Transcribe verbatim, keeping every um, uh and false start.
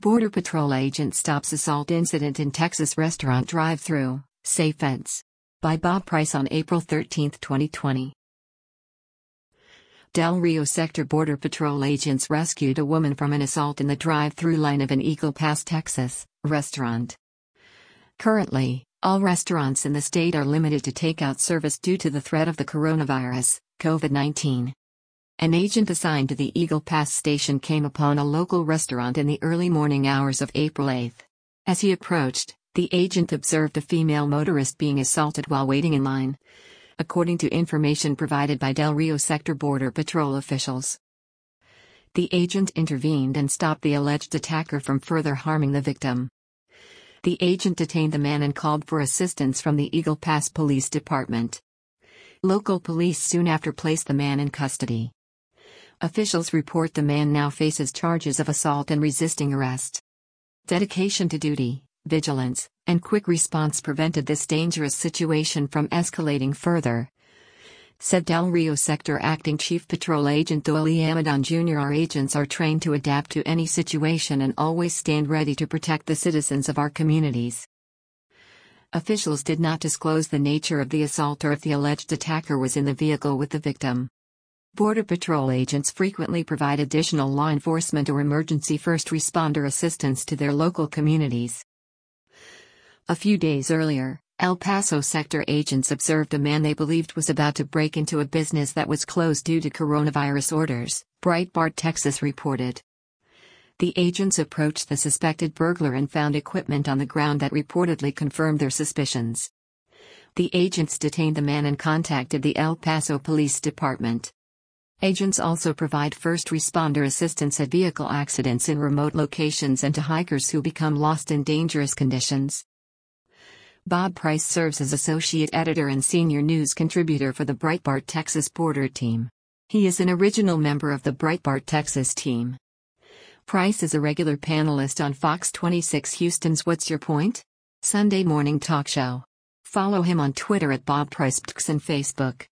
Border Patrol agent stops assault incident in Texas restaurant drive-thru, say feds. By Bob Price on April thirteenth, twenty twenty. Del Rio Sector Border Patrol agents rescued a woman from an assault in the drive-thru line of an Eagle Pass, Texas, restaurant. Currently, all restaurants in the state are limited to takeout service due to the threat of the coronavirus, COVID nineteen. An agent assigned to the Eagle Pass station came upon a local restaurant in the early morning hours of April eighth. As he approached, the agent observed a female motorist being assaulted while waiting in line, according to information provided by Del Rio Sector Border Patrol officials. The agent intervened and stopped the alleged attacker from further harming the victim. The agent detained the man and called for assistance from the Eagle Pass Police Department. Local police soon after placed the man in custody. Officials report the man now faces charges of assault and resisting arrest. Dedication to duty, vigilance, and quick response prevented this dangerous situation from escalating further, said Del Rio Sector Acting Chief Patrol Agent Doyle Amadon Junior Our agents are trained to adapt to any situation and always stand ready to protect the citizens of our communities. Officials did not disclose the nature of the assault or if the alleged attacker was in the vehicle with the victim. Border Patrol agents frequently provide additional law enforcement or emergency first responder assistance to their local communities. A few days earlier, El Paso sector agents observed a man they believed was about to break into a business that was closed due to coronavirus orders, Breitbart Texas reported. The agents approached the suspected burglar and found equipment on the ground that reportedly confirmed their suspicions. The agents detained the man and contacted the El Paso Police Department. Agents also provide first responder assistance at vehicle accidents in remote locations and to hikers who become lost in dangerous conditions. Bob Price serves as associate editor and senior news contributor for the Breitbart Texas Border team. He is an original member of the Breitbart Texas team. Price is a regular panelist on Fox twenty-six Houston's What's Your Point? Sunday morning talk show. Follow him on Twitter at Bob Price and Facebook.